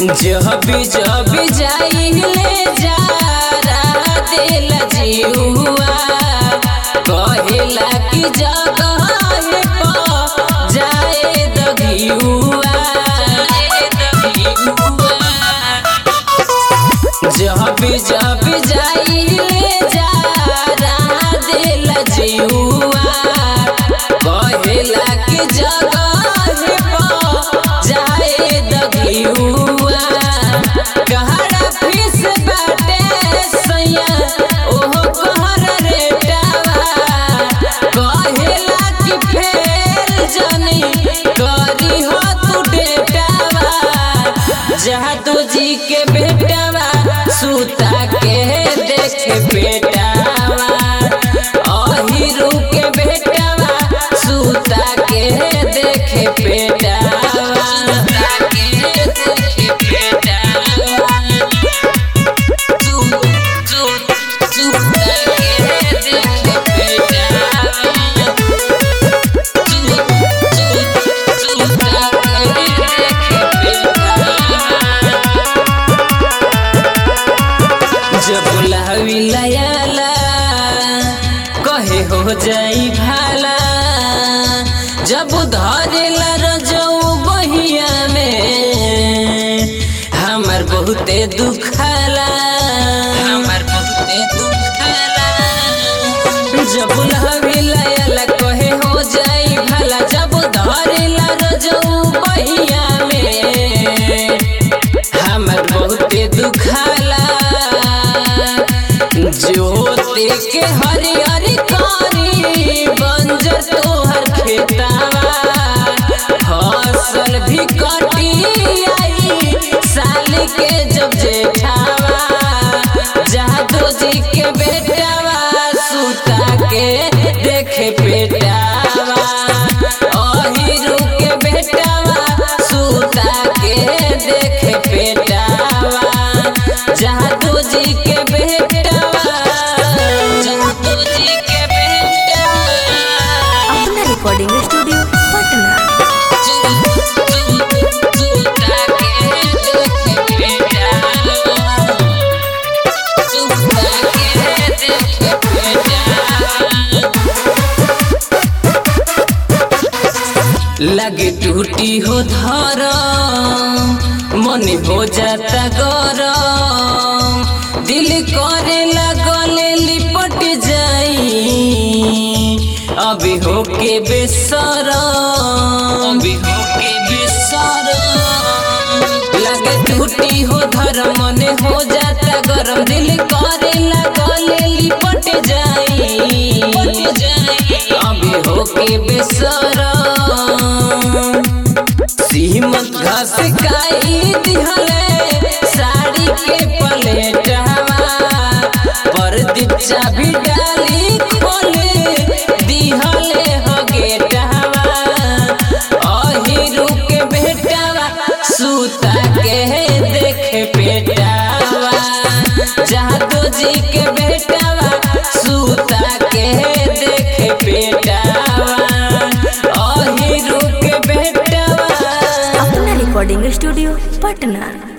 जब जाइले जा दिल जीवा कहेला कि जगह जाए दगियुआ जब जाइले जा दिल जीवा कहेला कि जगह जाए दगियुआ कहरा फीस बाटे सैया ओहो कहर रेटावा कहेला कि फेर जनी करी हो तू डेटावा जादू जी के बेटावा सूता के देखे बेटावा अहिरू के बेटावा सूता के देखे बेटावा जब लहला कहे हो जाई भाला जब धरेला रजऊ बहिया में हमर बहुते दुखाला जब लहला कहे हो जाई भाला जब धरेला रजऊ बहिया में हमर बहुते दुखाला ज्योति के हरिहरी कारी बंजर तोहर खेतावा फसल भी कटी आई साल के जब जेठावा जादू जी के बेटावा सूता के देखे बेटावा अहिरू के बेटावा सूता के देखे बेटावा जादू जी के बेटावा अपना रिकॉर्डिंग स्टूडियो पटना। लगे टूटी हो धरम मन हो जाता गरम दिल करे लगले लिपट जाई अभी होके बेसरम लगे टूटी हो धरम मन हो जाता गरम दिल करे लगले लिपट जाई अभी होके बेसरम सीमत घास काई दिहले साड़ी के पलेटवा पर दिच्छा भी डाली खोले दिहले हो गेटवा अहिरू के बेटावा सूता के देखे बेटावा जादू जी के बेटावा सूता के देखे बेटावा अहिरू के बेटावा अपना रिकॉर्डिंग स्टूडियो पटना।